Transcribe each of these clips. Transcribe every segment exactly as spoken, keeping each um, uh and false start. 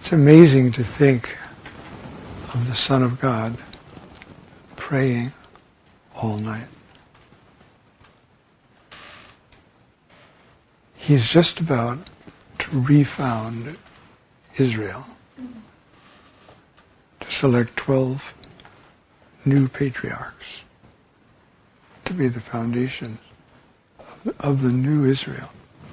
It's amazing to think of the Son of God praying all night. He's just about to refound Israel, to select twelve new patriarchs to be the foundation of the, of the new Israel,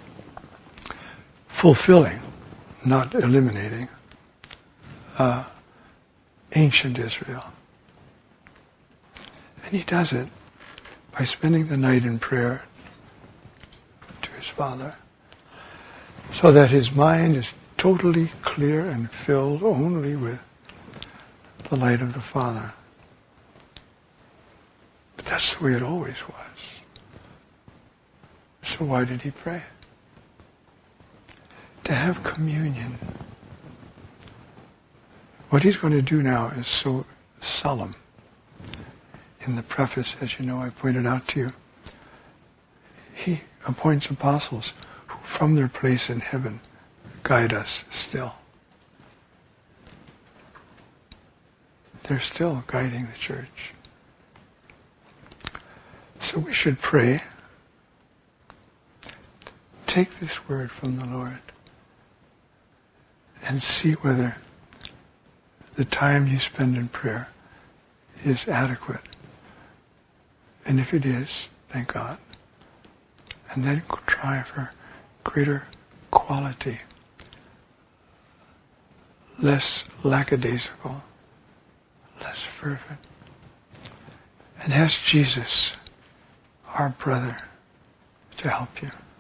fulfilling, not eliminating, uh, ancient Israel. And he does it by spending the night in prayer to his Father, so that his mind is totally clear and filled only with the light of the Father. But that's the way it always was. So why did he pray? To have communion. What he's going to do now is so solemn. In the preface, as you know, I pointed out to you, he appoints apostles who from their place in heaven guide us still. They're still guiding the church. So we should pray. Take this word from the Lord and see whether the time you spend in prayer is adequate. And if it is, thank God. And then try for greater quality, less lackadaisical, less fervent. And ask Jesus, our brother, to help you.